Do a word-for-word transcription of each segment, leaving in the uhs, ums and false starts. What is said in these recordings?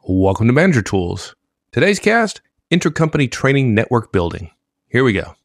Welcome to Manager Tools. Today's cast, Intercompany Training Network Building. Here we go.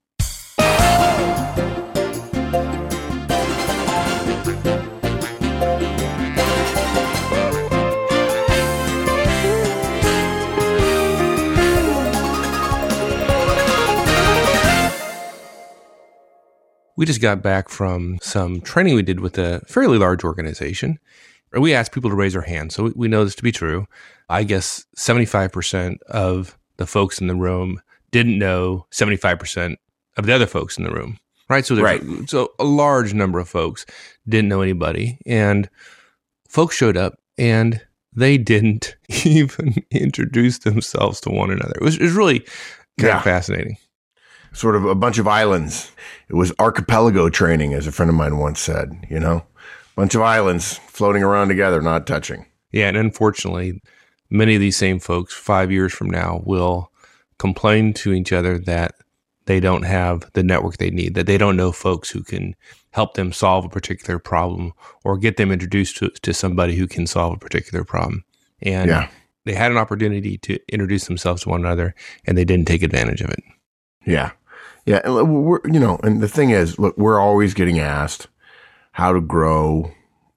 We just got back from some training we did with a fairly large organization. We asked people to raise their hands, so we know this to be true. I guess seventy-five percent of the folks in the room didn't know seventy-five percent of the other folks in the room, right? So, right. so a large number of folks didn't know anybody, and folks showed up, and they didn't even introduce themselves to one another. It was, it was really kind yeah. of fascinating. Sort of a bunch of islands. It was archipelago training, as a friend of mine once said, you know, bunch of islands floating around together, not touching. Yeah. And unfortunately, many of these same folks five years from now will complain to each other that they don't have the network they need, that they don't know folks who can help them solve a particular problem or get them introduced to, to somebody who can solve a particular problem. And yeah. they had an opportunity to introduce themselves to one another, and they didn't take advantage of it. Yeah. Yeah. And we're, you know, and the thing is, look, we're always getting asked how to grow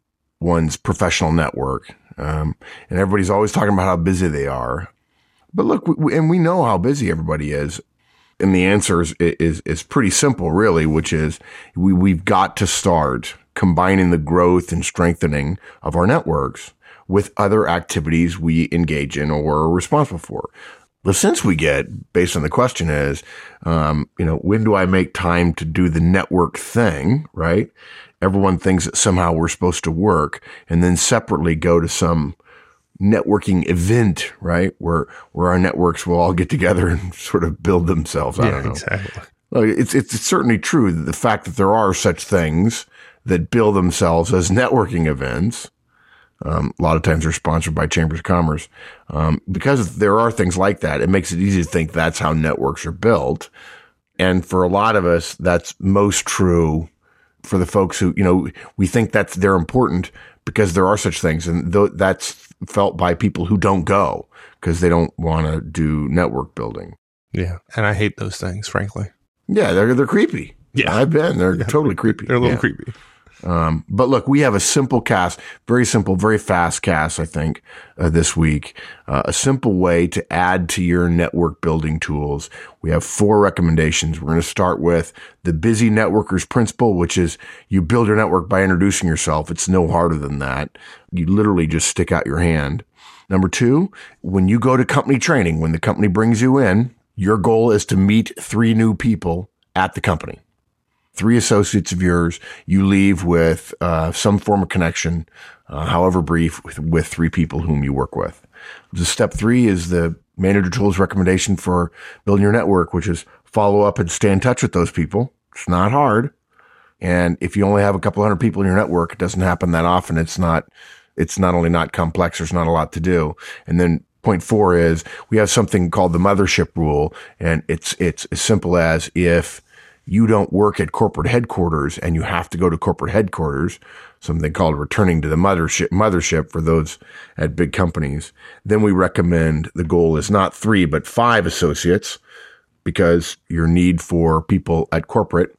one's professional network. Um, and everybody's always talking about how busy they are. But look, we, and we know how busy everybody is. And the answer is, is, is pretty simple, really, which is we, we've got to start combining the growth and strengthening of our networks with other activities we engage in or are responsible for. The sense we get, based on the question is, um, you know, when do I make time to do the network thing, right? Everyone thinks that somehow we're supposed to work and then separately go to some networking event, right? Where, where our networks will all get together and sort of build themselves. I yeah, don't know. Exactly. Well, it's, it's certainly true that the fact that there are such things that bill themselves as networking events. Um, a lot of times they're sponsored by Chambers of Commerce. Um, because there are things like that, it makes it easy to think that's how networks are built. And for a lot of us, that's most true for the folks who, you know, we think that's, they're important because there are such things. And th- that's felt by people who don't go because they don't want to do network building. Yeah. And I hate those things, frankly. Yeah. They're, they're creepy. Yeah. I've been, they're yeah. totally creepy. They're a little yeah. creepy. Um, but look, we have a simple cast, very simple, very fast cast, I think, uh, this week, uh, a simple way to add to your network building tools. We have four recommendations. We're going to start with the busy networker's principle, which is you build your network by introducing yourself. It's no harder than that. You literally just stick out your hand. Number two, when you go to company training, when the company brings you in, your goal is to meet three new people at the company. Three associates of yours, you leave with uh, some form of connection, uh, however brief, with, with three people whom you work with. The step three is the Manager Tools recommendation for building your network, which is follow up and stay in touch with those people. It's not hard. And if you only have a couple hundred people in your network, it doesn't happen that often. It's not, it's not only not complex, there's not a lot to do. And then point four is we have something called the mothership rule. And it's, it's as simple as if you don't work at corporate headquarters and you have to go to corporate headquarters, something called returning to the mothership, mothership for those at big companies, then we recommend the goal is not three, but five associates because your need for people at corporate,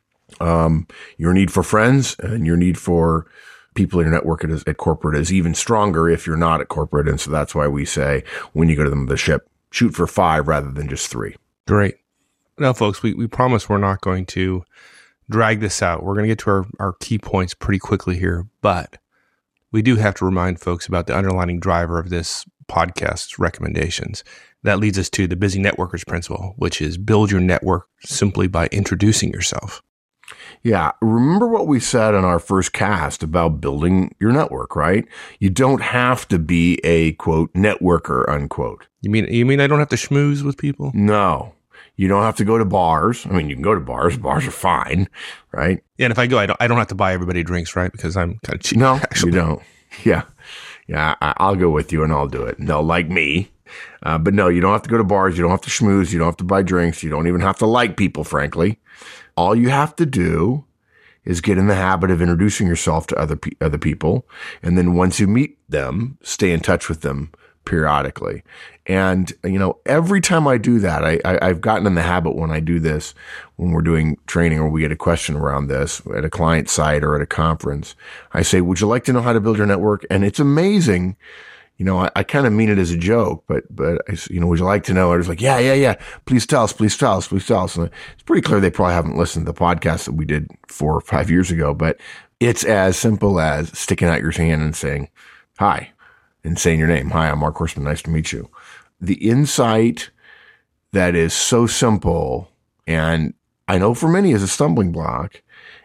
um, your need for friends and your need for people in your network at, at corporate is even stronger if you're not at corporate. And so that's why we say when you go to the mothership, shoot for five rather than just three. Great. Now, folks, we, we promise we're not going to drag this out. We're going to get to our, our key points pretty quickly here, but we do have to remind folks about the underlying driver of this podcast's recommendations. That leads us to the busy networkers principle, which is build your network simply by introducing yourself. Yeah. Remember what we said on our first cast about building your network, right? You don't have to be a, quote, networker, unquote. You mean, you mean I don't have to schmooze with people? No. You don't have to go to bars. I mean, you can go to bars. Bars are fine, right? Yeah, and if I go, I don't, I don't have to buy everybody drinks, right? Because I'm kind of cheap. No, actually. You don't. Yeah. Yeah, I, I'll go with you and I'll do it. No, like me. Uh, but no, you don't have to go to bars. You don't have to schmooze. You don't have to buy drinks. You don't even have to like people, frankly. All you have to do is get in the habit of introducing yourself to other pe- other people. And then once you meet them, stay in touch with them periodically. And, you know, every time I do that, I, I, I've gotten in the habit when I do this, when we're doing training or we get a question around this at a client site or at a conference, I say, would you like to know how to build your network? And it's amazing. You know, I, I kind of mean it as a joke, but, but, I, you know, would you like to know? I was like, yeah, yeah, yeah. Please tell us, please tell us, please tell us. And it's pretty clear they probably haven't listened to the podcast that we did four or five years ago, but it's as simple as sticking out your hand and saying, hi, and saying your name. Hi, I'm Mark Horstman. Nice to meet you. The insight that is so simple, and I know for many is a stumbling block,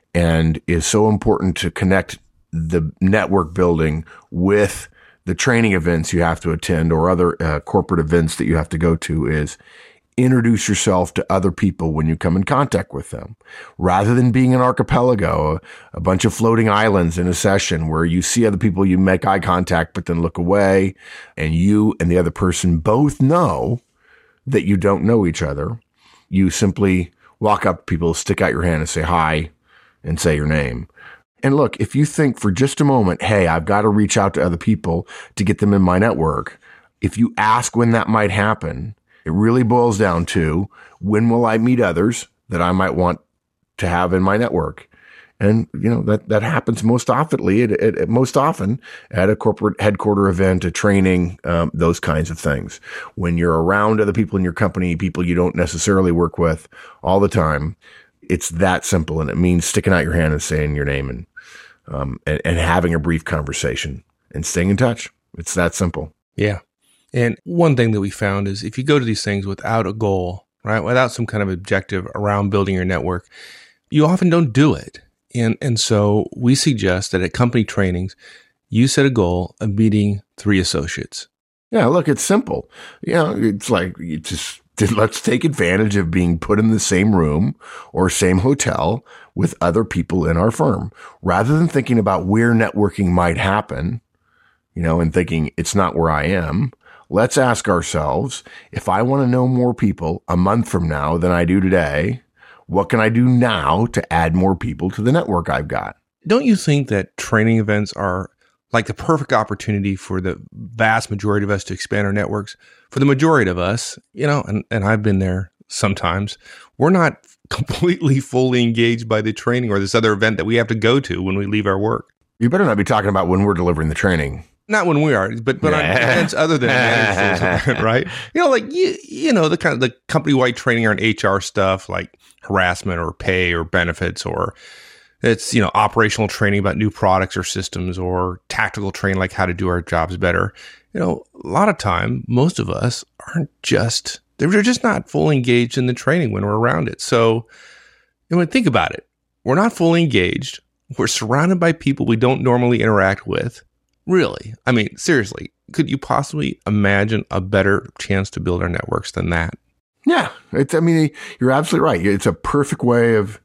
and is so important to connect the network building with the training events you have to attend or other uh, corporate events that you have to go to, is introduce yourself to other people when you come in contact with them. Rather than being an archipelago, a, a bunch of floating islands in a session where you see other people, you make eye contact, but then look away, and you and the other person both know that you don't know each other. You simply walk up to people, stick out your hand and say hi and say your name. And look, if you think for just a moment, hey, I've got to reach out to other people to get them in my network, if you ask when that might happen, it really boils down to, when will I meet others that I might want to have in my network? And, you know, that, that happens most oftenly, at, at, at most often at a corporate headquarter event, a training, um, those kinds of things. When you're around other people in your company, people you don't necessarily work with all the time, it's that simple. And it means sticking out your hand and saying your name and, um, and, and having a brief conversation and staying in touch. It's that simple. Yeah. And one thing that we found is if you go to these things without a goal, right, without some kind of objective around building your network, you often don't do it. And and so we suggest that at company trainings, you set a goal of meeting three associates. Yeah, look, it's simple. You know, it's like, you just let's take advantage of being put in the same room or same hotel with other people in our firm. Rather than thinking about where networking might happen, you know, and thinking it's not where I am, let's ask ourselves, if I want to know more people a month from now than I do today, what can I do now to add more people to the network I've got? Don't you think that training events are like the perfect opportunity for the vast majority of us to expand our networks? For the majority of us, you know, and, and I've been there sometimes, we're not completely fully engaged by the training or this other event that we have to go to when we leave our work. You better not be talking about when we're delivering the training. Not when we are, but but on events other than managers, right? You know, like you you know the kind of the company wide training on H R stuff, like harassment or pay or benefits, or it's you know operational training about new products or systems, or tactical training like how to do our jobs better. You know, a lot of time, most of us aren't just they're just not fully engaged in the training when we're around it. So, you know, think about it. We're not fully engaged. We're surrounded by people we don't normally interact with. Really? I mean, seriously, could you possibly imagine a better chance to build our networks than that? Yeah. It's, I mean, you're absolutely right. It's a perfect way of,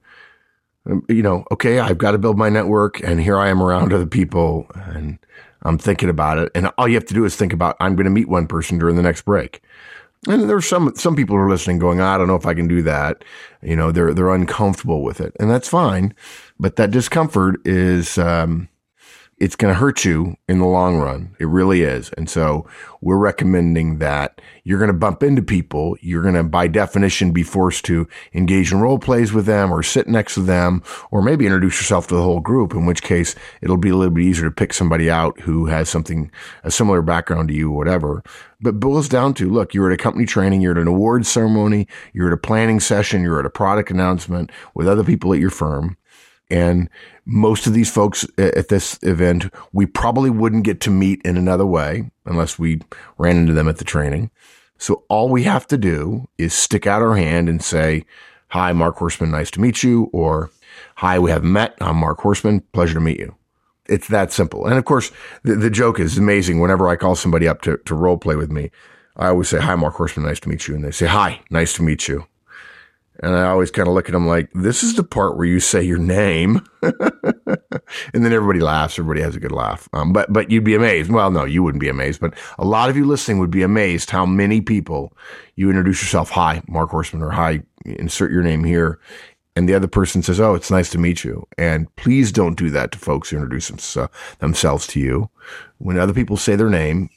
you know, okay, I've got to build my network and here I am around other people and I'm thinking about it. And all you have to do is think about, I'm going to meet one person during the next break. And there's some, some people who are listening going, I don't know if I can do that. You know, they're, they're uncomfortable with it, and that's fine. But that discomfort is, um, it's going to hurt you in the long run. It really is. And so we're recommending that you're going to bump into people. You're going to, by definition, be forced to engage in role plays with them or sit next to them, or maybe introduce yourself to the whole group, in which case it'll be a little bit easier to pick somebody out who has something, a similar background to you, whatever. But it boils down to, look, you're at a company training, you're at an awards ceremony, you're at a planning session, you're at a product announcement with other people at your firm. And most of these folks at this event, we probably wouldn't get to meet in another way unless we ran into them at the training. So all we have to do is stick out our hand and say, hi, Mark Horstman, nice to meet you. Or, hi, we haven't met. I'm Mark Horstman. Pleasure to meet you. It's that simple. And of course, the, the joke is amazing. Whenever I call somebody up to, to role play with me, I always say, hi, Mark Horstman, nice to meet you. And they say, hi, nice to meet you. And I always kind of look at them like, this is the part where you say your name. And then everybody laughs. Everybody has a good laugh. Um, but, but you'd be amazed. Well, no, you wouldn't be amazed, but a lot of you listening would be amazed how many people you introduce yourself. Hi, Mark Horstman, or hi, insert your name here. And the other person says, oh, it's nice to meet you. And please don't do that to folks who introduce themselves to you. When other people say their name,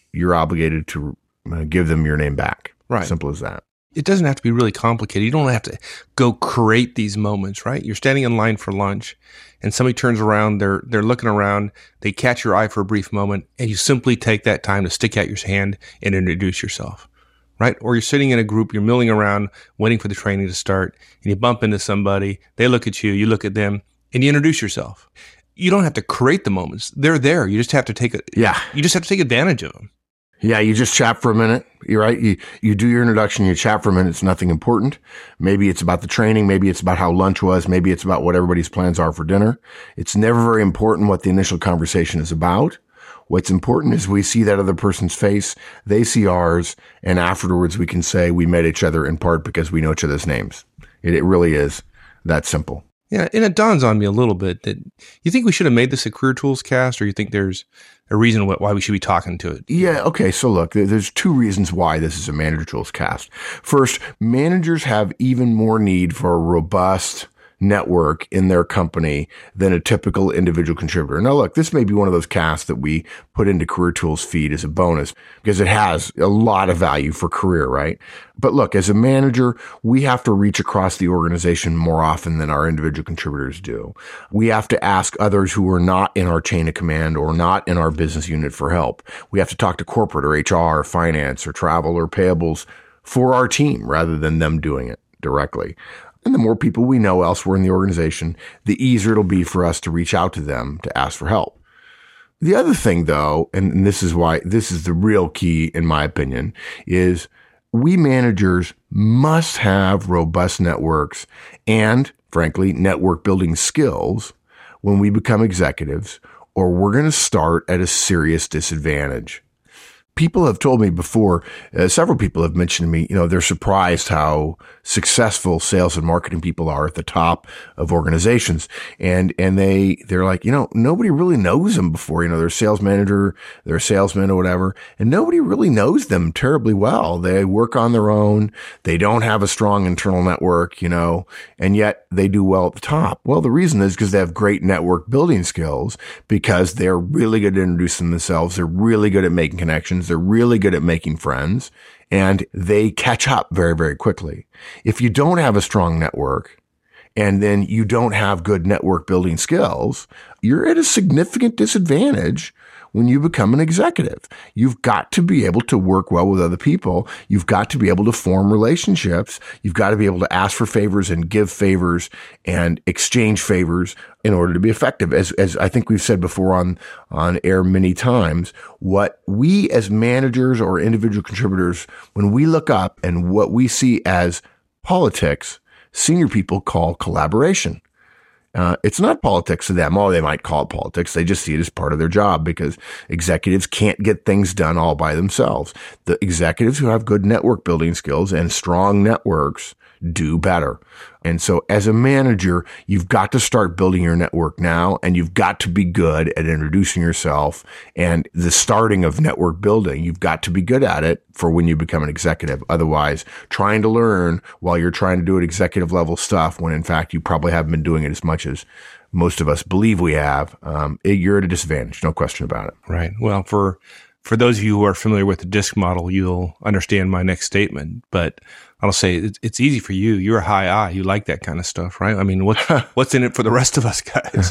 you're obligated to uh, give them your name back. Right. Simple as that. It doesn't have to be really complicated. You don't have to go create these moments, right? You're standing in line for lunch and somebody turns around, they're they're looking around, they catch your eye for a brief moment, and you simply take that time to stick out your hand and introduce yourself, right? Or you're sitting in a group, you're milling around, waiting for the training to start, and you bump into somebody, they look at you, you look at them, and you introduce yourself. You don't have to create the moments. They're there. You just have to take it. Yeah. You just have to take advantage of them. Yeah, you just chat for a minute. You're right. You you do your introduction, you chat for a minute. It's nothing important. Maybe it's about the training. Maybe it's about how lunch was. Maybe it's about what everybody's plans are for dinner. It's never very important what the initial conversation is about. What's important is we see that other person's face, they see ours, and afterwards we can say we met each other in part because we know each other's names. It, it really is that simple. Yeah, and it dawns on me a little bit that you think we should have made this a Career Tools cast, or you think there's a reason why we should be talking to it? Yeah, okay, so look, there's two reasons why this is a Manager Tools cast. First, managers have even more need for a robust network in their company than a typical individual contributor. Now, look, this may be one of those casts that we put into Career Tools feed as a bonus because it has a lot of value for career, right? But look, as a manager, we have to reach across the organization more often than our individual contributors do. We have to ask others who are not in our chain of command or not in our business unit for help. We have to talk to corporate or H R or finance or travel or payables for our team rather than them doing it directly. And the more people we know elsewhere in the organization, the easier it'll be for us to reach out to them to ask for help. The other thing, though, and this is why this is the real key, in my opinion, is we managers must have robust networks and, frankly, network building skills when we become executives, or we're going to start at a serious disadvantage. People have told me before, uh, several people have mentioned to me, you know, they're surprised how successful sales and marketing people are at the top of organizations. And, and they, they're like, you know, nobody really knows them before, you know, they're a sales manager, they're a salesman or whatever, and nobody really knows them terribly well. They work on their own. They don't have a strong internal network, you know, and yet they do well at the top. Well, the reason is because they have great network building skills, because they're really good at introducing themselves. They're really good at making connections. They're really good at making friends, and they catch up very, very quickly. If you don't have a strong network and then you don't have good network building skills, you're at a significant disadvantage when you become an executive. You've got to be able to work well with other people. You've got to be able to form relationships. You've got to be able to ask for favors and give favors and exchange favors in order to be effective. As, as I think we've said before on, on air many times, what we as managers or individual contributors, when we look up and what we see as politics, senior people call collaboration. Uh, it's not politics to them. Oh, they might call it politics. They just see it as part of their job because executives can't get things done all by themselves. The executives who have good network building skills and strong networks do better. And so as a manager, you've got to start building your network now, and you've got to be good at introducing yourself and the starting of network building. You've got to be good at it for when you become an executive. Otherwise, trying to learn while you're trying to do it executive level stuff, when in fact you probably haven't been doing it as much as most of us believe we have, um, you're at a disadvantage. No question about it. Right. Well, for For those of you who are familiar with the DISC model, you'll understand my next statement, but I'll say it's, it's easy for you. You're a high I. You like that kind of stuff, right? I mean, what's, what's in it for the rest of us guys?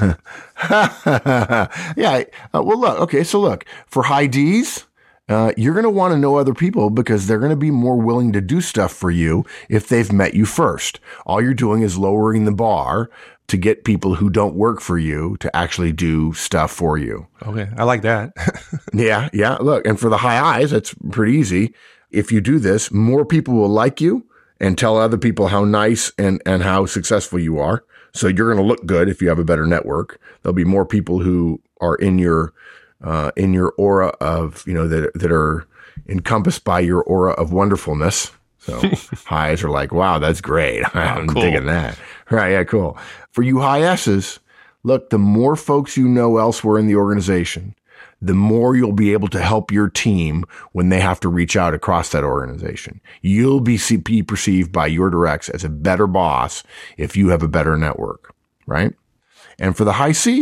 yeah. Uh, well, look, okay. So look, for high Ds, uh, you're going to want to know other people because they're going to be more willing to do stuff for you if they've met you first. All you're doing is lowering the bar to get people who don't work for you to actually do stuff for you. Okay. I like that. yeah. Yeah. Look, and for the high Is, that's pretty easy. If you do this, more people will like you and tell other people how nice and, and how successful you are. So you're going to look good if you have a better network. There'll be more people who are in your, uh, in your aura of, you know, that, that are encompassed by your aura of wonderfulness. So highs are like, wow, that's great. I'm oh, cool. digging that. Right. Yeah. Cool. For you high S's, look, the more folks you know elsewhere in the organization, the more you'll be able to help your team when they have to reach out across that organization. You'll be, be perceived by your directs as a better boss if you have a better network, right? And for the high C's,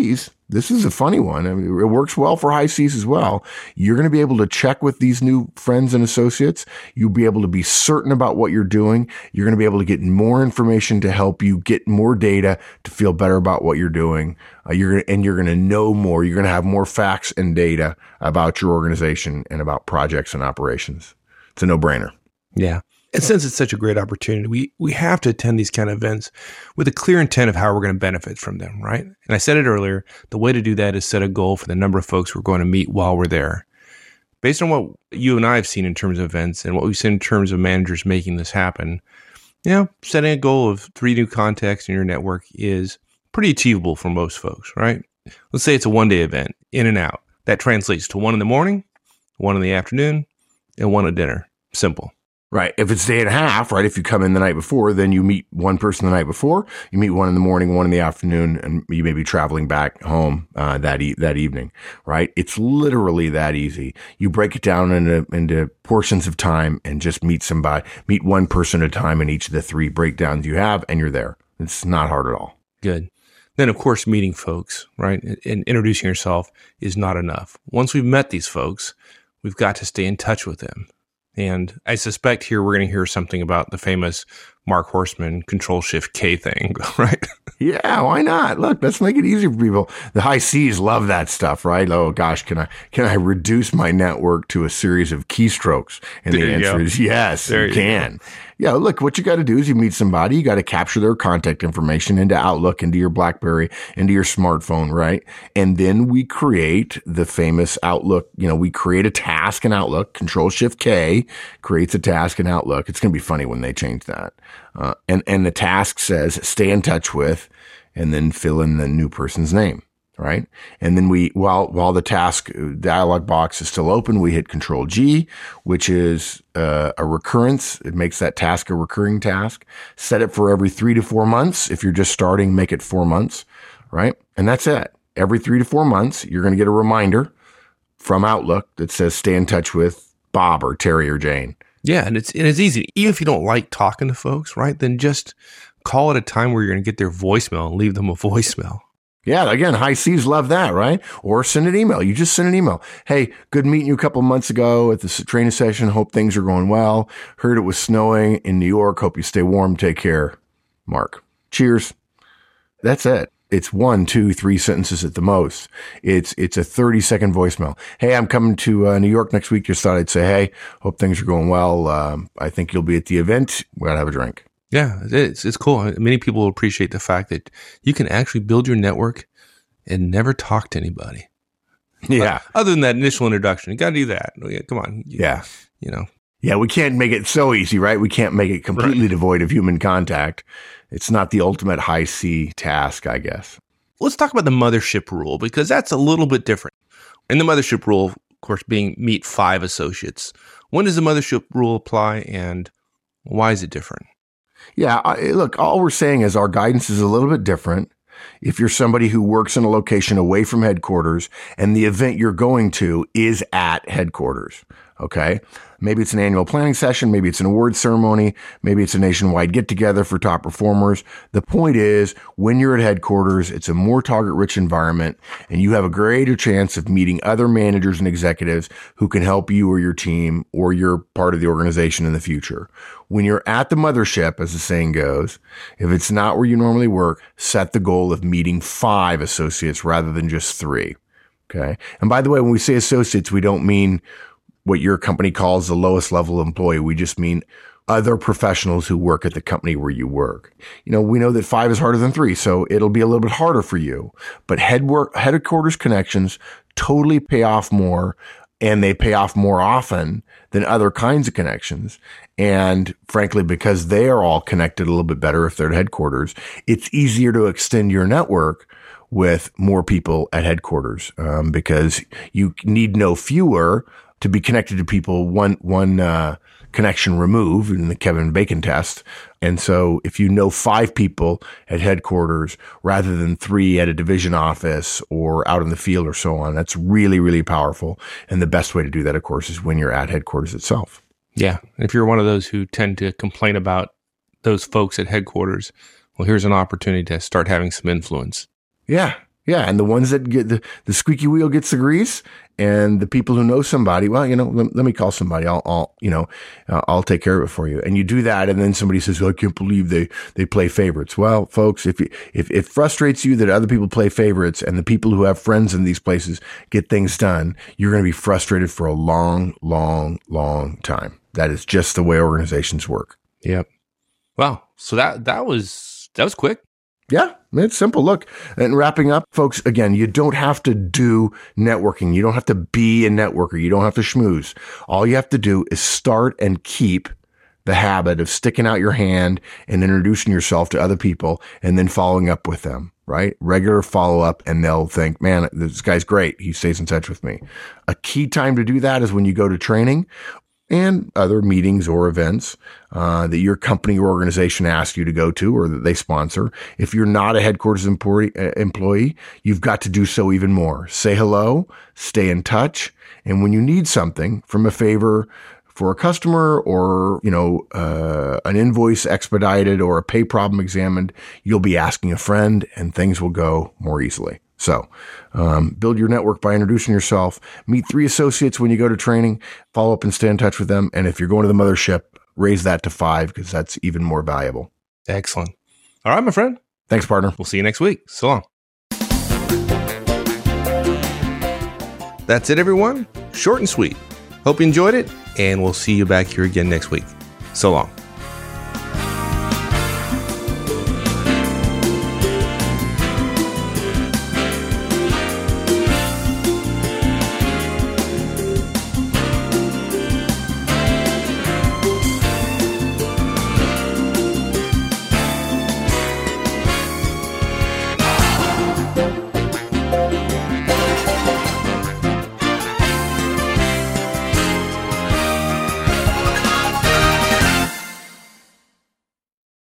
this is a funny one. I mean, it works well for high C's as well. You're going to be able to check with these new friends and associates. You'll be able to be certain about what you're doing. You're going to be able to get more information to help you get more data to feel better about what you're doing. Uh, you're and you're going to know more. You're going to have more facts and data about your organization and about projects and operations. It's a no-brainer. Yeah. And since it's such a great opportunity, we we have to attend these kind of events with a clear intent of how we're going to benefit from them, right? And I said it earlier, the way to do that is set a goal for the number of folks we're going to meet while we're there. Based on what you and I have seen in terms of events and what we've seen in terms of managers making this happen, you know, setting a goal of three new contacts in your network is pretty achievable for most folks, right? Let's say it's a one-day event, in and out. That translates to one in the morning, one in the afternoon, and one at dinner. Simple. Right. If it's a day and a half, right, if you come in the night before, then you meet one person the night before, you meet one in the morning, one in the afternoon, and you may be traveling back home uh, that e- that evening, right? It's literally that easy. You break it down into into portions of time and just meet somebody, meet one person at a time in each of the three breakdowns you have, and you're there. It's not hard at all. Good. Then, of course, meeting folks, right, and introducing yourself is not enough. Once we've met these folks, we've got to stay in touch with them. And I suspect here we're going to hear something about the famous Mark Horstman Control Shift K thing, right? Yeah, why not? Look, let's make it easy for people. The high C's love that stuff, right? Oh gosh, can I can I reduce my network to a series of keystrokes? And there the answer go. is yes, there you, you can. Go. Yeah, look, what you got to do is you meet somebody, you got to capture their contact information into Outlook, into your BlackBerry, into your smartphone, right? And then we create the famous Outlook, you know, we create a task in Outlook. Control Shift K creates a task in Outlook. It's going to be funny when they change that. Uh, and, and the task says stay in touch with, and then fill in the new person's name. Right. And then we, while, while the task dialog box is still open, we hit Control G, which is uh, a recurrence. It makes that task a recurring task. Set it for every three to four months. If you're just starting, make it four months. Right. And that's it. Every three to four months, you're going to get a reminder from Outlook that says stay in touch with Bob or Terry or Jane. Yeah. And it's, and it's easy. Even if you don't like talking to folks, right, then just call at a time where you're going to get their voicemail and leave them a voicemail. Yeah, again, high C's love that, right? Or send an email. You just send an email. Hey, good meeting you a couple of months ago at the training session. Hope things are going well. Heard it was snowing in New York. Hope you stay warm. Take care. Mark. Cheers. That's it. It's one, two, three sentences at the most. It's it's a thirty second voicemail. Hey, I'm coming to uh, New York next week. Just thought I'd say, hey, hope things are going well. Um, I think you'll be at the event. We gotta have a drink. Yeah, it's it's cool. Many people appreciate the fact that you can actually build your network and never talk to anybody. Yeah. Uh, other than that initial introduction, you got to do that. Come on. You, yeah. You know. Yeah, we can't make it so easy, right? We can't make it completely right. devoid of human contact. It's not the ultimate high C task, I guess. Let's talk about the mothership rule, because that's a little bit different. And the mothership rule, of course, being meet five associates. When does the mothership rule apply, and why is it different? Yeah, I, look, all we're saying is our guidance is a little bit different. If you're somebody who works in a location away from headquarters and the event you're going to is at headquarters, okay? Maybe it's an annual planning session. Maybe it's an award ceremony. Maybe it's a nationwide get-together for top performers. The point is, when you're at headquarters, it's a more target-rich environment, and you have a greater chance of meeting other managers and executives who can help you or your team or your part of the organization in the future. When you're at the mothership, as the saying goes, if it's not where you normally work, set the goal of meeting five associates rather than just three. Okay. And by the way, when we say associates, we don't mean what your company calls the lowest level employee. We just mean other professionals who work at the company where you work. You know, we know that five is harder than three, so it'll be a little bit harder for you. But head work, headquarters connections totally pay off more, and they pay off more often than other kinds of connections. And frankly, because they are all connected a little bit better if they're at headquarters, it's easier to extend your network with more people at headquarters, um, because you need no fewer to be connected to people, one, one, uh, connection removed in the Kevin Bacon test. And so if you know five people at headquarters rather than three at a division office or out in the field or so on, that's really, really powerful. And the best way to do that, of course, is when you're at headquarters itself. Yeah. If you're one of those who tend to complain about those folks at headquarters, well, here's an opportunity to start having some influence. Yeah. Yeah, and the ones that get the, the squeaky wheel gets the grease, and the people who know somebody, well, you know, let, let me call somebody. I'll, I'll you know, uh, I'll take care of it for you. And you do that, and then somebody says, well, I can't believe they they play favorites. Well, folks, if you, if it frustrates you that other people play favorites, and the people who have friends in these places get things done, you're going to be frustrated for a long, long, long time. That is just the way organizations work. Yep. Wow. So that that was that was quick. Yeah, it's simple. Look, and wrapping up, folks, again, you don't have to do networking. You don't have to be a networker. You don't have to schmooze. All you have to do is start and keep the habit of sticking out your hand and introducing yourself to other people and then following up with them, right? Regular follow up, and they'll think, man, this guy's great. He stays in touch with me. A key time to do that is when you go to training and other meetings or events uh, that your company or organization asks you to go to or that they sponsor. If you're not a headquarters employee, employee, you've got to do so even more. Say hello, stay in touch, and when you need something from a favor for a customer or, you know, uh, an invoice expedited or a pay problem examined, you'll be asking a friend, and things will go more easily. So um, build your network by introducing yourself, meet three associates when you go to training, follow up and stay in touch with them. And if you're going to the mothership, raise that to five because that's even more valuable. Excellent. All right, my friend. Thanks, partner. We'll see you next week. So long. That's it, everyone. Short and sweet. Hope you enjoyed it, and we'll see you back here again next week. So long.